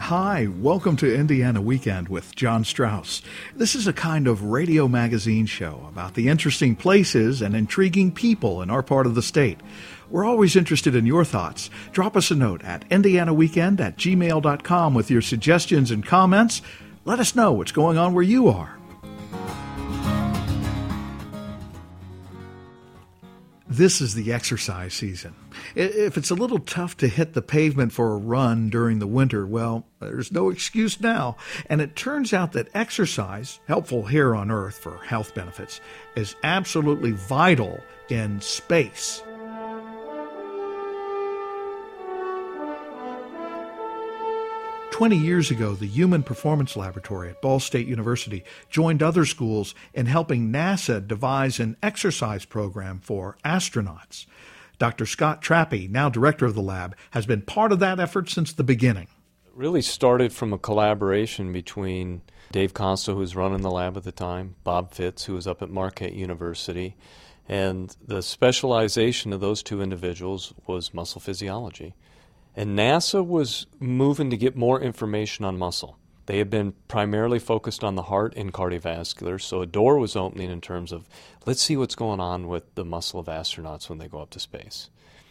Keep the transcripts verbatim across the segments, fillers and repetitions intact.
Hi, welcome to Indiana Weekend with John Strauss. This is a kind of radio magazine show about the interesting places and intriguing people in our part of the state. We're always interested in your thoughts. Drop us a note at indianaweekend at gmail dot com with your suggestions and comments. Let us know what's going on where you are. This is the exercise season. If it's a little tough to hit the pavement for a run during the winter, well, there's no excuse now. And it turns out that exercise, helpful here on Earth for health benefits, is absolutely vital in space. Twenty years ago, the Human Performance Laboratory at Ball State University joined other schools in helping NASA devise an exercise program for astronauts. Doctor Scott Trappe, now director of the lab, has been part of that effort since the beginning. It really started from a collaboration between Dave Costa, who was running the lab at the time, Bob Fitz, who was up at Marquette University, and the specialization of those two individuals was muscle physiology. And NASA was moving to get more information on muscle. They had been primarily focused on the heart and cardiovascular, so a door was opening in terms of, let's see what's going on with the muscle of astronauts when they go up to space.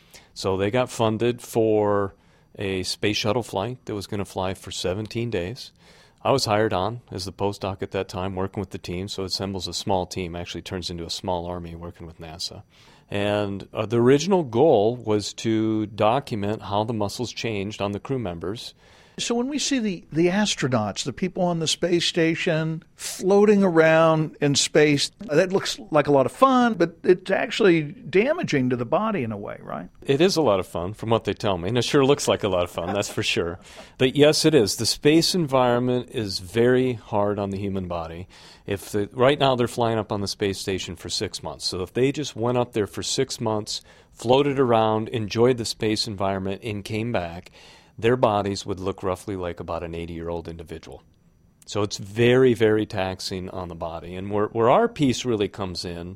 So they got funded for a space shuttle flight that was going to fly for seventeen days. I was hired on as the postdoc at that time, working with the team, so it assembles a small team, actually turns into a small army working with NASA. And uh, the original goal was to document how the muscles changed on the crew members. So when we see the, the astronauts, the people on the space station floating around in space, that looks like a lot of fun, but it's actually damaging to the body in a way, right? It is a lot of fun from what they tell me, and it sure looks like a lot of fun, that's for sure. But yes, it is. The space environment is very hard on the human body. If the, right now they're flying up on the space station for six months, so if they just went up there for six months, floated around, enjoyed the space environment, and came back, their bodies would look roughly like about an eighty-year-old individual. So it's very, very taxing on the body. And where, where our piece really comes in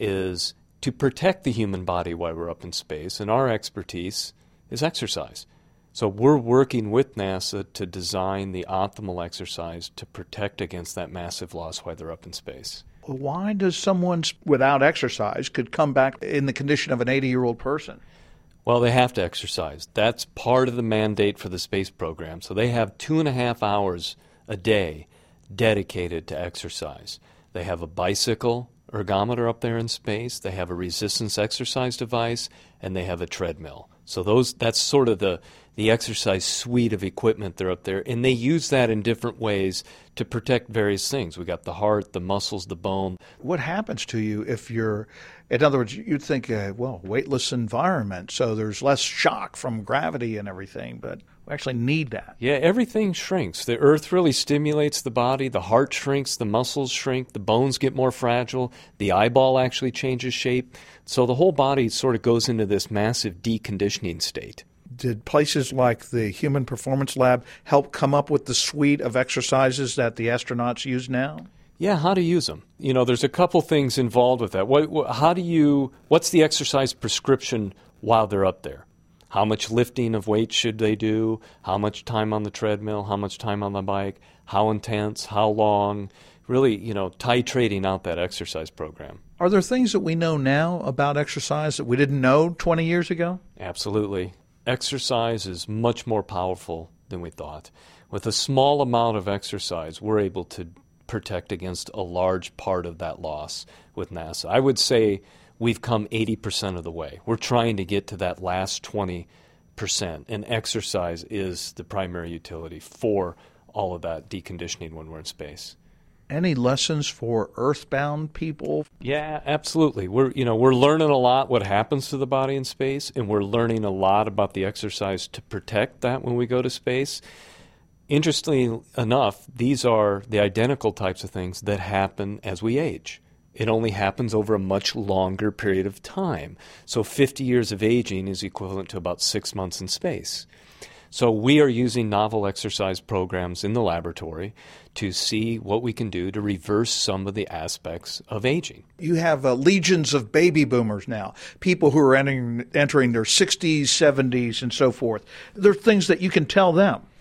is to protect the human body while we're up in space, and our expertise is exercise. So we're working with NASA to design the optimal exercise to protect against that massive loss while they're up in space. Why does someone without exercise could come back in the condition of an eighty-year-old person? Well, they have to exercise. That's part of the mandate for the space program. So they have two and a half hours a day dedicated to exercise. They have a bicycle ergometer up there in space. They have a resistance exercise device, and they have a treadmill. So those that's sort of the, the exercise suite of equipment they're up there, and they use that in different ways to protect various things. We got the heart, the muscles, the bone. What happens to you if you're, in other words, you'd think, uh, well, weightless environment, so there's less shock from gravity and everything, but we actually need that. Yeah, everything shrinks. The earth really stimulates the body. The heart shrinks, the muscles shrink, the bones get more fragile, the eyeball actually changes shape. So the whole body sort of goes into this massive deconditioning state. Did places like the Human Performance Lab help come up with the suite of exercises that the astronauts use now? Yeah, how to use them. You know, there's a couple things involved with that. What, what, how do you, what's the exercise prescription while they're up there? How much lifting of weights should they do? How much time on the treadmill? How much time on the bike? How intense? How long? Really, you know, titrating out that exercise program. Are there things that we know now about exercise that we didn't know twenty years ago? Absolutely. Exercise is much more powerful than we thought. With a small amount of exercise, we're able to protect against a large part of that loss with NASA. I would say we've come eighty percent of the way. We're trying to get to that last twenty percent, and exercise is the primary utility for all of that deconditioning when we're in space. Any lessons for earthbound people? Yeah, absolutely. We're, you know, we're learning a lot what happens to the body in space, and we're learning a lot about the exercise to protect that when we go to space. Interestingly enough, these are the identical types of things that happen as we age. It only happens over a much longer period of time. So fifty years of aging is equivalent to about six months in space. So we are using novel exercise programs in the laboratory to see what we can do to reverse some of the aspects of aging. You have uh, legions of baby boomers now, people who are entering, entering their sixties, seventies, and so forth. There are things that you can tell them.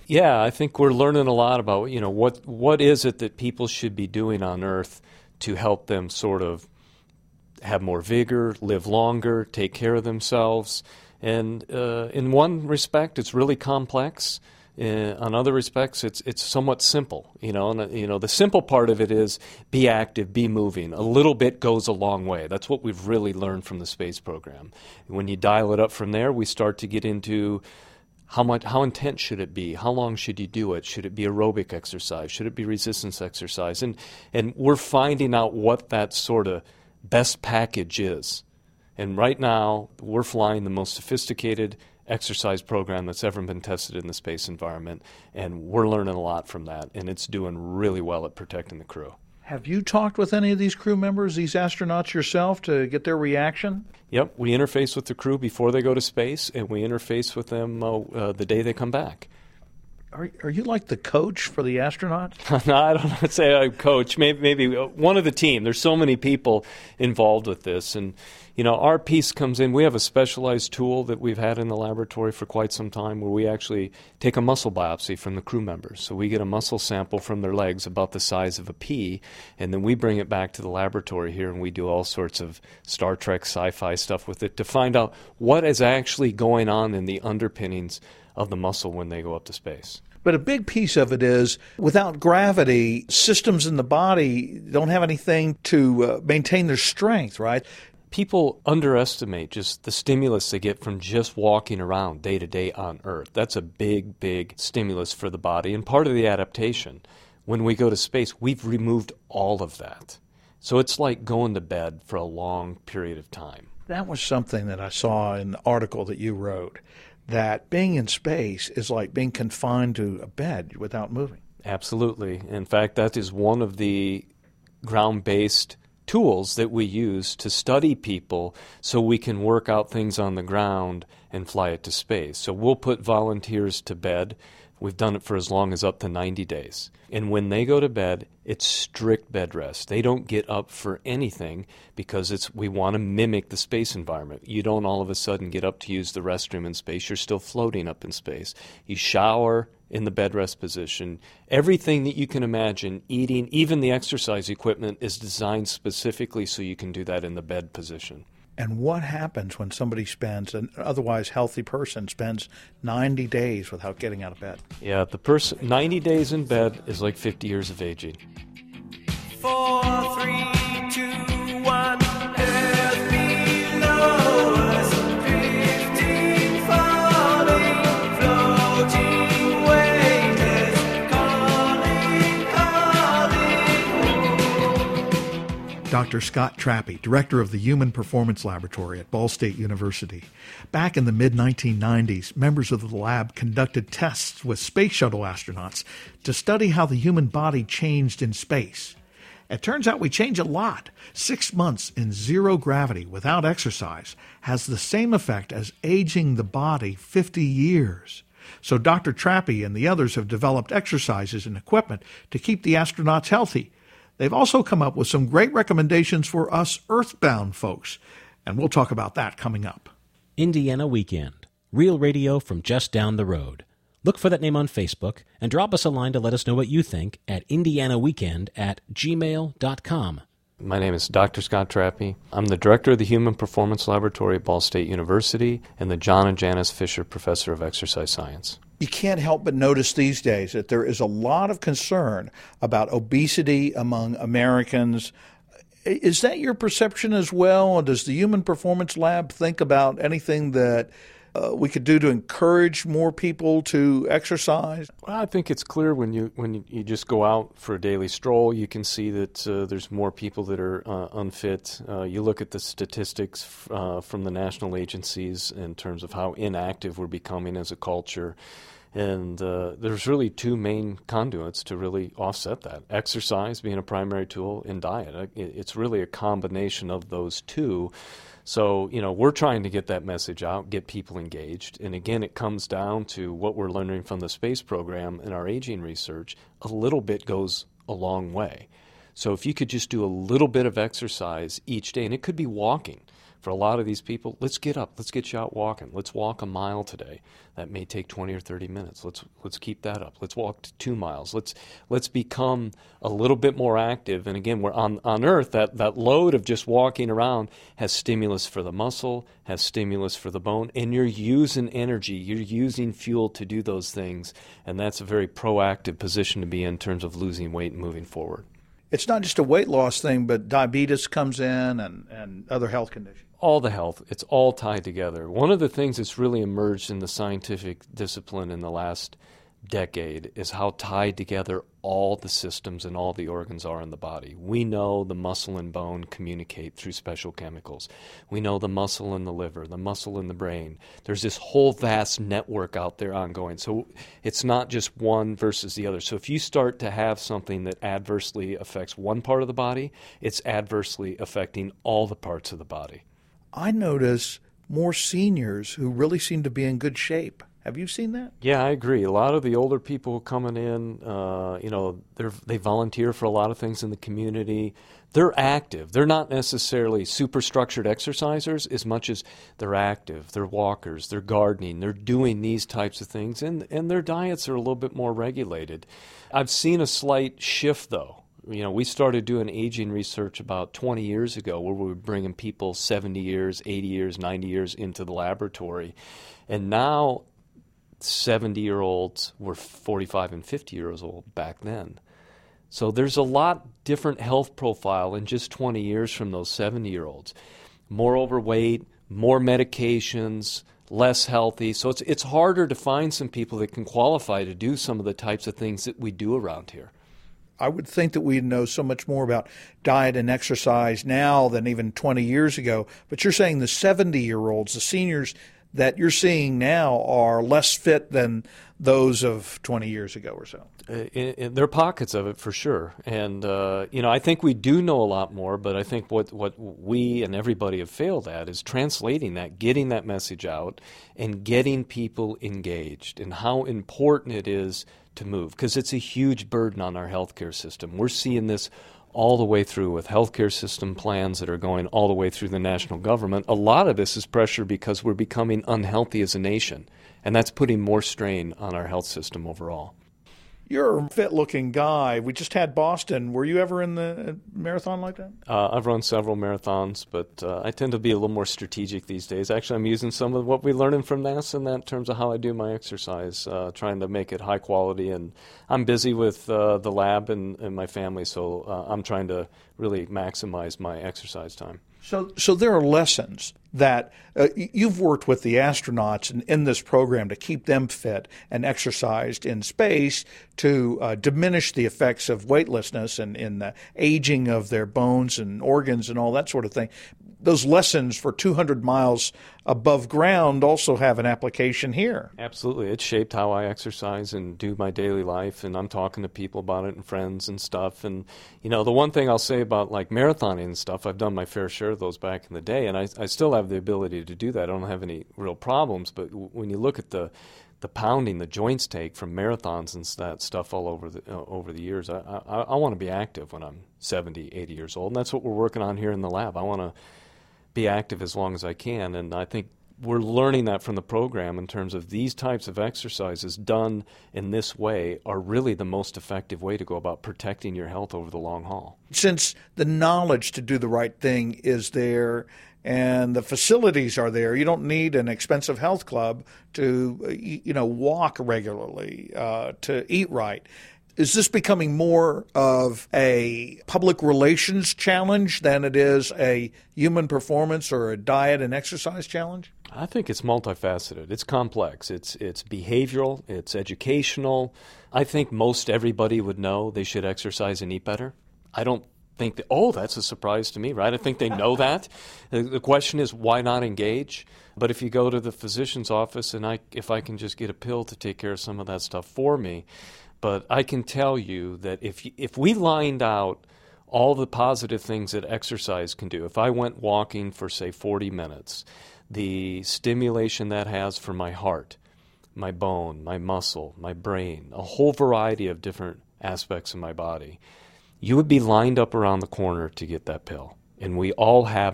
Yeah, I think we're learning a lot about, you know, what what is it that people should be doing on Earth to help them sort of have more vigor, live longer, take care of themselves. And uh, in one respect, it's really complex. Uh, on other respects, it's it's somewhat simple. You know, and uh, you know the simple part of it is be active, be moving. A little bit goes a long way. That's what we've really learned from the space program. When you dial it up from there, we start to get into how much, how intense should it be? How long should you do it? Should it be aerobic exercise? Should it be resistance exercise? And and we're finding out what that sort of best package is. And right now, we're flying the most sophisticated exercise program that's ever been tested in the space environment, and we're learning a lot from that, and it's doing really well at protecting the crew. Have you talked with any of these crew members, these astronauts yourself, to get their reaction? Yep, we interface with the crew before they go to space, and we interface with them uh, uh, the day they come back. Are, are you like the coach for the astronauts? No, I don't want to say I'm coach. Maybe, maybe one of the team. There's so many people involved with this. And, you know, our piece comes in. We have a specialized tool that we've had in the laboratory for quite some time where we actually take a muscle biopsy from the crew members. So we get a muscle sample from their legs about the size of a pea, and then we bring it back to the laboratory here, and we do all sorts of Star Trek sci-fi stuff with it to find out what is actually going on in the underpinnings of the muscle when they go up to space. But a big piece of it is, without gravity, systems in the body don't have anything to uh, maintain their strength, right? People underestimate just the stimulus they get from just walking around day to day on Earth. That's a big, big stimulus for the body, and part of the adaptation. When we go to space, we've removed all of that. So it's like going to bed for a long period of time. That was something that I saw in the article that you wrote, that being in space is like being confined to a bed without moving. Absolutely. In fact, that is one of the ground-based tools that we use to study people so we can work out things on the ground and fly it to space. So we'll put volunteers to bed. We've done it for as long as up to ninety days. And when they go to bed, it's strict bed rest. They don't get up for anything because it's we want to mimic the space environment. You don't all of a sudden get up to use the restroom in space. You're still floating up in space. You shower in the bed rest position. Everything that you can imagine, eating, even the exercise equipment is designed specifically so you can do that in the bed position. And what happens when somebody spends, an otherwise healthy person spends ninety days without getting out of bed? Yeah, the person ninety days in bed is like fifty years of aging. Four, three, two, one. Earth below us, drifting, falling, floating, weightless, calling, calling. Doctor Scott Trappe, director of the Human Performance Laboratory at Ball State University. Back in the mid nineteen nineties, members of the lab conducted tests with space shuttle astronauts to study how the human body changed in space. It turns out we change a lot. Six months in zero gravity without exercise has the same effect as aging the body fifty years. So Doctor Trappe and the others have developed exercises and equipment to keep the astronauts healthy. They've also come up with some great recommendations for us earthbound folks, and we'll talk about that coming up. Indiana Weekend, real radio from just down the road. Look for that name on Facebook and drop us a line to let us know what you think at indianaweekend at gmail dot com. My name is Doctor Scott Trappe. I'm the director of the Human Performance Laboratory at Ball State University and the John and Janice Fisher Professor of Exercise Science. You can't help but notice these days that there is a lot of concern about obesity among Americans. Is that your perception as well? Does the Human Performance Lab think about anything that Uh, we could do to encourage more people to exercise? Well, I think it's clear when you when you, you just go out for a daily stroll, you can see that uh, there's more people that are uh, unfit. Uh, you look at the statistics uh, from the national agencies in terms of how inactive we're becoming as a culture. And uh, there's really two main conduits to really offset that. Exercise being a primary tool and diet. It's really a combination of those two. So, you know, we're trying to get that message out, get people engaged. And again, it comes down to what we're learning from the space program and our aging research. A little bit goes a long way. So if you could just do a little bit of exercise each day, and it could be walking For a lot of these people, let's get up. Let's get you out walking. Let's walk a mile today. That may take twenty or thirty minutes. Let's let's keep that up. Let's walk to two miles. Let's let's become a little bit more active. And again, we're on, on Earth, that, that load of just walking around has stimulus for the muscle, has stimulus for the bone, and you're using energy. You're using fuel to do those things. And that's a very proactive position to be in, in terms of losing weight and moving forward. It's not just a weight loss thing, but diabetes comes in and, and other health conditions. All the health, it's all tied together. One of the things that's really emerged in the scientific discipline in the last decade is how tied together all the systems and all the organs are in the body. We know the muscle and bone communicate through special chemicals. We know the muscle in the liver, the muscle in the brain. There's this whole vast network out there ongoing. So it's not just one versus the other. So if you start to have something that adversely affects one part of the body, it's adversely affecting all the parts of the body. I notice more seniors who really seem to be in good shape. Have you seen that? Yeah, I agree. A lot of the older people coming in, uh, you know, they they volunteer for a lot of things in the community. They're active. They're not necessarily super structured exercisers as much as they're active. They're walkers. They're gardening. They're doing these types of things, and, and their diets are a little bit more regulated. I've seen a slight shift, though. You know, we started doing aging research about twenty years ago where we were bringing people seventy years, eighty years, ninety years into the laboratory. And now seventy-year-olds were forty-five and fifty years old back then. So there's a lot different health profile in just twenty years from those seventy-year-olds. More overweight, more medications, less healthy. So it's it's harder to find some people that can qualify to do some of the types of things that we do around here. I would think that we know so much more about diet and exercise now than even twenty years ago. But you're saying the seventy-year-olds, the seniors that you're seeing now are less fit than those of twenty years ago or so. Uh, in, in, there are pockets of it for sure. And, uh, you know, I think we do know a lot more, but I think what, what we and everybody have failed at is translating that, getting that message out, and getting people engaged and how important it is to move, because it's a huge burden on our healthcare system. We're seeing this all the way through with healthcare system plans that are going all the way through the national government. A lot of this is pressure because we're becoming unhealthy as a nation, and that's putting more strain on our health system overall. You're a fit-looking guy. We just had Boston. Were you ever in the marathon like that? Uh, I've run several marathons, but uh, I tend to be a little more strategic these days. Actually, I'm using some of what we're learning from NASA in that in terms of how I do my exercise, uh, trying to make it high quality. And I'm busy with uh, the lab and, and my family, so uh, I'm trying to really maximize my exercise time. So, so there are lessons that uh, you've worked with the astronauts in, in this program to keep them fit and exercised in space to uh, diminish the effects of weightlessness and in the aging of their bones and organs and all that sort of thing. Those lessons for two hundred miles above ground also have an application here. Absolutely. It shaped how I exercise and do my daily life, and I'm talking to people about it and friends and stuff. And, you know, the one thing I'll say about, like, marathoning and stuff, I've done my fair share of those back in the day, and I, I still have the ability to do that. I don't have any real problems, but w- when you look at the the pounding the joints take from marathons and that stuff all over the uh, over the years, I, I, I want to be active when I'm seventy, eighty years old, and that's what we're working on here in the lab. I want to be active as long as I can, and I think we're learning that from the program in terms of these types of exercises done in this way are really the most effective way to go about protecting your health over the long haul. Since the knowledge to do the right thing is there and the facilities are there, you don't need an expensive health club to, you know, walk regularly, uh, to eat right. Is this becoming more of a public relations challenge than it is a human performance or a diet and exercise challenge? I think it's multifaceted. It's complex. It's it's behavioral. It's educational. I think most everybody would know they should exercise and eat better. I don't think that, oh, that's a surprise to me, right? I think they know that. The question is, why not engage? But if you go to the physician's office, and I, if I can just get a pill to take care of some of that stuff for me, but I can tell you that if if we lined out all the positive things that exercise can do, if I went walking for, say, forty minutes, the stimulation that has for my heart, my bone, my muscle, my brain, a whole variety of different aspects of my body, you would be lined up around the corner to get that pill. And we all have it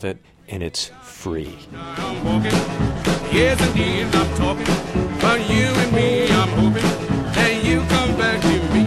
and it's free. I'm walking, yes indeed I'm talking, but you and me I'm hoping that you come back to me.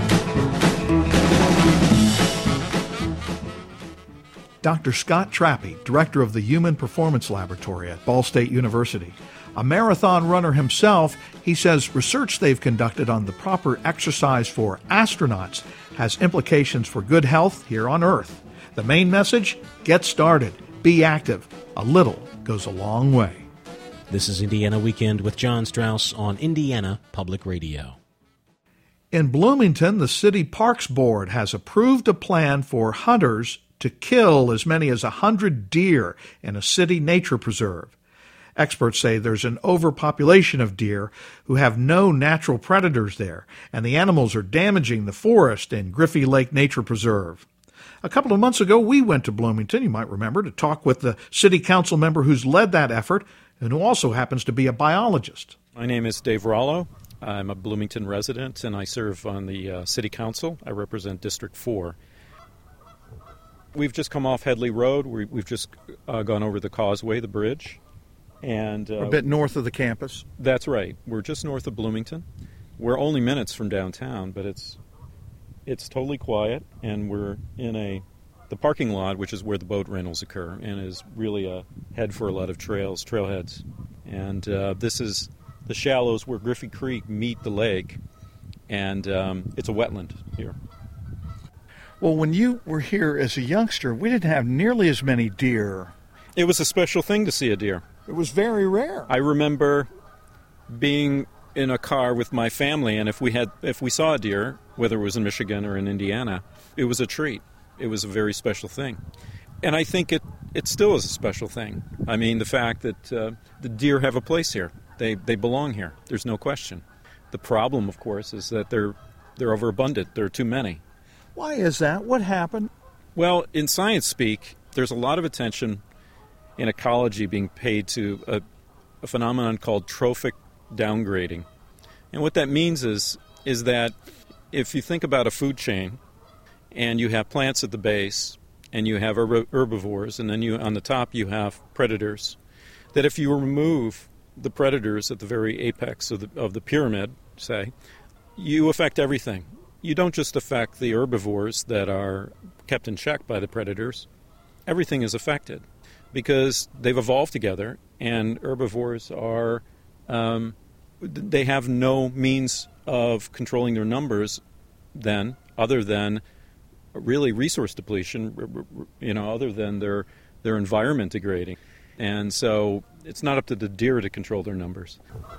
Doctor Scott Trappy, director of the Human Performance Laboratory at Ball State University. A marathon runner himself, he says research they've conducted on the proper exercise for astronauts has implications for good health here on Earth. The main message? Get started. Be active. A little goes a long way. This is Indiana Weekend with John Strauss on Indiana Public Radio. In Bloomington, the City Parks Board has approved a plan for hunters to kill as many as one hundred deer in a city nature preserve. Experts say there's an overpopulation of deer who have no natural predators there, and the animals are damaging the forest in Griffey Lake Nature Preserve. A couple of months ago, we went to Bloomington, you might remember, to talk with the city council member who's led that effort and who also happens to be a biologist. My name is Dave Rollo. I'm a Bloomington resident, and I serve on the uh, city council. I represent District four. We've just come off Headley Road. We, we've just uh, gone over the causeway, the bridge. and uh, A bit north of the campus. That's right. We're just north of Bloomington. We're only minutes from downtown, but it's it's totally quiet, and we're in a the parking lot, which is where the boat rentals occur, and is really a head for a lot of trails, trailheads. And uh, this is the shallows where Griffey Creek meet the lake, and um, it's a wetland here. Well, when you were here as a youngster, we didn't have nearly as many deer. It was a special thing to see a deer. It was very rare. I remember being in a car with my family, and if we had if we saw a deer, whether it was in Michigan or in Indiana, it was a treat. It was a very special thing. And I think it, it still is a special thing. I mean, the fact that uh, the deer have a place here. They they belong here. There's no question. The problem, of course, is that they're they're overabundant. There are too many. Why is that? What happened? Well, in science speak, there's a lot of attention in ecology being paid to a, a phenomenon called trophic downgrading. And what that means is is that if you think about a food chain and you have plants at the base and you have herb- herbivores and then you on the top you have predators, that if you remove the predators at the very apex of the, of the pyramid, say, you affect everything. You don't just affect the herbivores that are kept in check by the predators. Everything is affected because they've evolved together, and herbivores are, um, they have no means of controlling their numbers then, other than really resource depletion, you know, other than their their environment degrading. And so it's not up to the deer to control their numbers.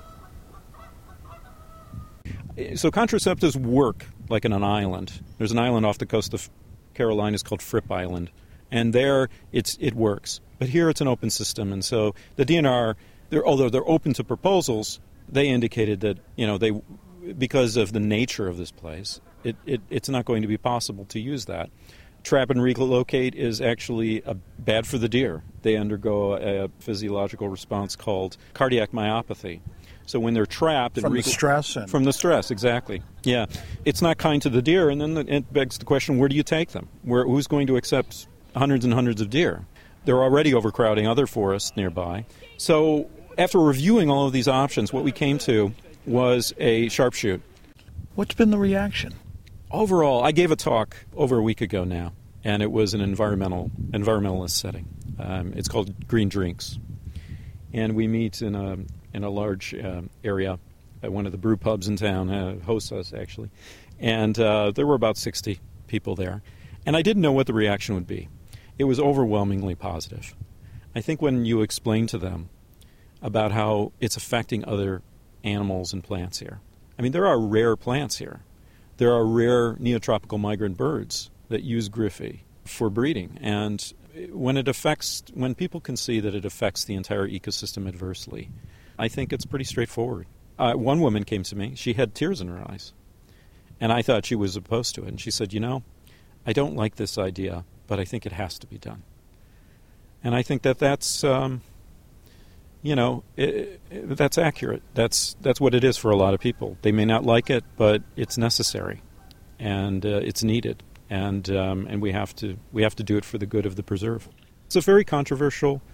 So contraceptives work like on an island. There's an island off the coast of Carolinas called Fripp Island, and there it's it works. But here it's an open system, and so the D N R, they're, although they're open to proposals, they indicated that, you know, they because of the nature of this place, it, it it's not going to be possible to use that. Trap and relocate is actually uh, bad for the deer. They undergo a, a physiological response called cardiac myopathy. So when they're trapped... From and the stress? And... From the stress, exactly. Yeah. It's not kind to the deer, and then the, it begs the question, where do you take them? Where, who's going to accept hundreds and hundreds of deer? They're already overcrowding other forests nearby. So after reviewing all of these options, what we came to was a sharpshoot. What's been the reaction? Overall, I gave a talk over a week ago now, and it was an environmental environmentalist setting. Um, it's called Green Drinks, and we meet in a in a large uh, area at one of the brew pubs in town. Uh, hosts us actually, and uh, there were about sixty people there, and I didn't know what the reaction would be. It was overwhelmingly positive. I think when you explain to them about how it's affecting other animals and plants here. I mean, there are rare plants here. There are rare neotropical migrant birds that use Griffey for breeding. And when it affects, when people can see that it affects the entire ecosystem adversely, I think it's pretty straightforward. Uh, one woman came to me. She had tears in her eyes. And I thought she was opposed to it. And she said, you know, I don't like this idea, but I think it has to be done. And I think that that's... Um, You know, it, it, that's accurate. That's that's what it is for a lot of people. They may not like it, but it's necessary, and uh, it's needed, and um, and we have to we have to do it for the good of the preserve. It's a very controversial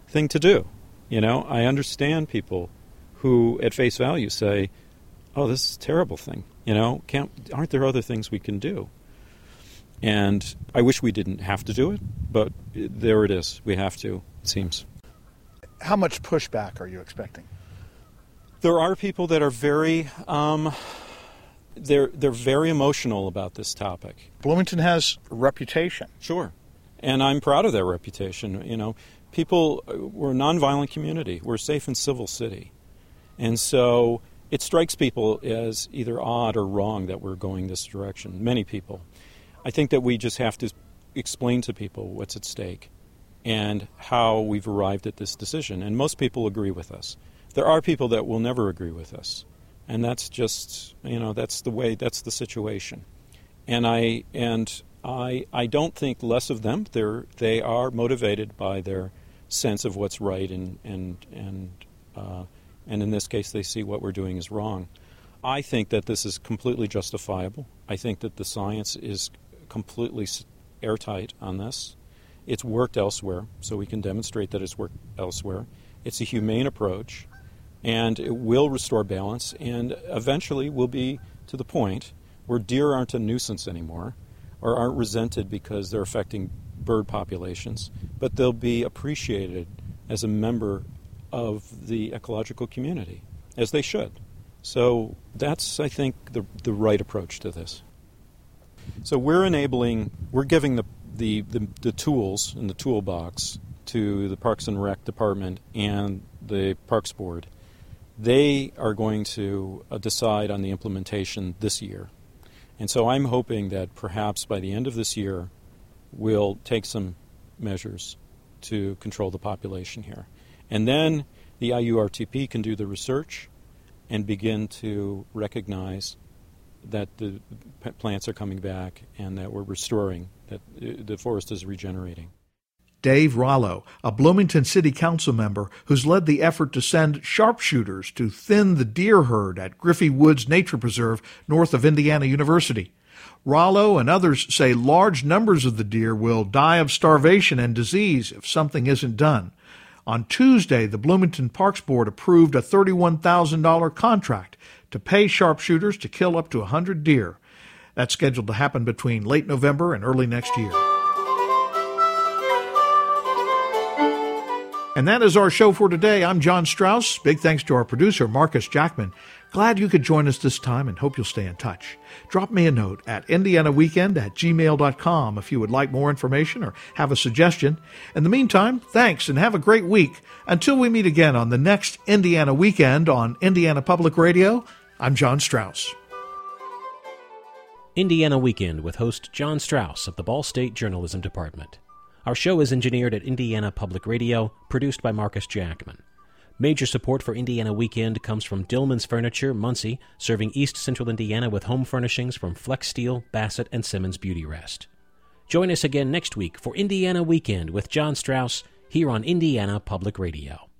thing to do. You know, I understand people who, at face value, say, "Oh, this is a terrible thing." You know, can't aren't there other things we can do? And I wish we didn't have to do it, but there it is. We have to, it seems. How much pushback are you expecting? There are people that are very, um, they're they're very emotional about this topic. Bloomington has a reputation. Sure, and I'm proud of their reputation. You know, people, we're a nonviolent community. We're a safe and civil city, and so it strikes people as either odd or wrong that we're going this direction. Many people. I think that we just have to explain to people what's at stake and how we've arrived at this decision. And most people agree with us. There are people that will never agree with us. And that's just, you know, that's the way, that's the situation. And I and I I don't think less of them. They're they are motivated by their sense of what's right, and and and uh, and in this case they see what we're doing is wrong. I think that this is completely justifiable. I think that the science is completely airtight on this. It's worked elsewhere, so we can demonstrate that it's worked elsewhere. It's a humane approach, and it will restore balance, and eventually will be to the point where deer aren't a nuisance anymore or aren't resented because they're affecting bird populations, but they'll be appreciated as a member of the ecological community, as they should. So that's, I think, the the right approach to this. So we're enabling, we're giving the, the, the, the tools in the toolbox to the Parks and Rec Department and the Parks Board. They are going to uh, decide on the implementation this year. And so I'm hoping that perhaps by the end of this year, we'll take some measures to control the population here. And then the I U R T P can do the research and begin to recognize that the plants are coming back and that we're restoring, that the forest is regenerating. Dave Rollo, a Bloomington City Council member who's led the effort to send sharpshooters to thin the deer herd at Griffey Woods Nature Preserve north of Indiana University. Rollo and others say large numbers of the deer will die of starvation and disease if something isn't done. On Tuesday, the Bloomington Parks Board approved a thirty-one thousand dollars contract to pay sharpshooters to kill up to one hundred deer. That's scheduled to happen between late November and early next year. And that is our show for today. I'm John Strauss. Big thanks to our producer, Marcus Jackman. Glad you could join us this time and hope you'll stay in touch. Drop me a note at indiana weekend at gmail dot com if you would like more information or have a suggestion. In the meantime, thanks and have a great week. Until we meet again on the next Indiana Weekend on Indiana Public Radio, I'm John Strauss. Indiana Weekend with host John Strauss of the Ball State Journalism Department. Our show is engineered at Indiana Public Radio, produced by Marcus Jackman. Major support for Indiana Weekend comes from Dillman's Furniture, Muncie, serving East Central Indiana with home furnishings from Flex Steel, Bassett, and Simmons Beauty Rest. Join us again next week for Indiana Weekend with John Strauss here on Indiana Public Radio.